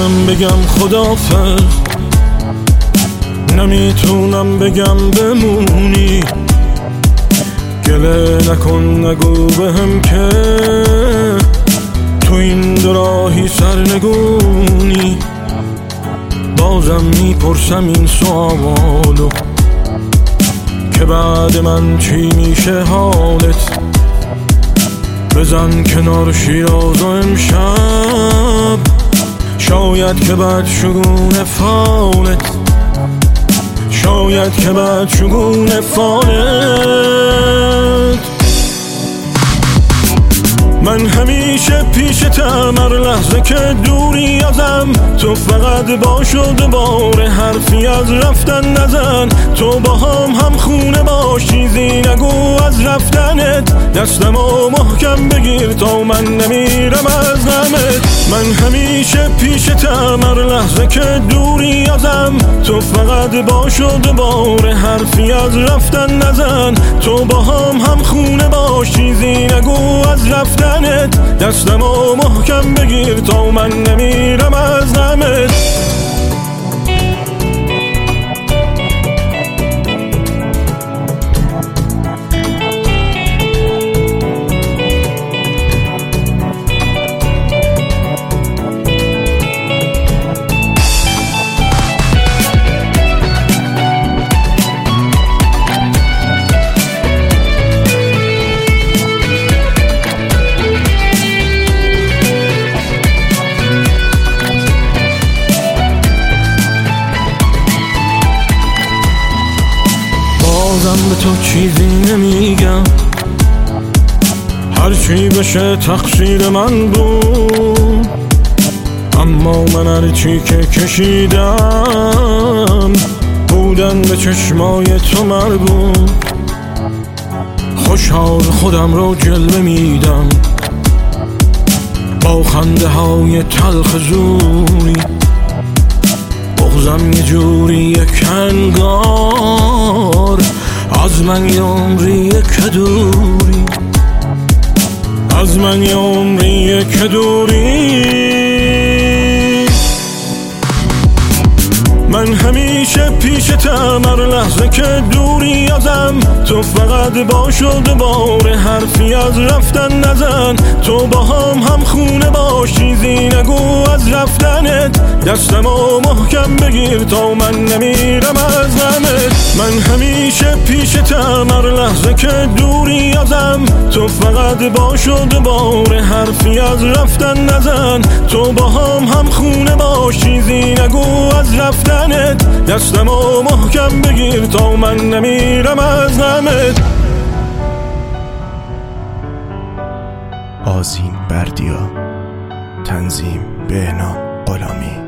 نمیتونم بگم خدافظ، نمیتونم بگم بمونی. گله نکن نگو بهم که تو این دراهی سرنگونی. بازم میپرسم این سوالو که بعد من چی میشه حالت. بزن کنار شیراز و امشب، شاید که بعد شگون فالت، شاید که بعد شگون فالت. من همیشه پیشتم هر لحظه که دوری ازم. تو فقط باش و دوباره حرفی از رفتن نزن. تو با هم خونه باش، چیزی نگو از رفتنت. دستمو محکم بگیر تا من نمیرم از غمت. من همیشه پیشتم هر لحظه که دوری ازم. تو فقط باش و دوباره حرفی از رفتن نزن. تو با هم خونه باش، چیزی نگو از رفتنت. دستمو محکم بگیر تا من نمیرم از غمت. بازم به تو چیزی نمیگم، هرچی بشه تقصیر من بود. اما من هرچی که کشیدم بودن به چشمای تو مربوط. خوشحال خودم رو جلوه میدم با خنده های تلخ زوری. بغضم یه جوری کنگار، از من یه عمری که دوری، از من یه عمری که دوری. من همیشه پیشتم هر لحظه که دوری ازم. تو فقط باش و دوباره حرفی از رفتن نزن. تو با هم خونه باش، چیزی نگو از رفتنت. دستمو محکم بگیر تا من نمیرم از غمت. من همیشه پیشتم هر لحظه که دوری ازم. تو فقط باش و دوباره حرفی از رفتن نزن. تو با هم خونه باش، چیزی نگو از رفتنت. دستمو محکم بگیر تا من نمیرم از غمت. آذین بردیا، تنظیم بهنام غلامی.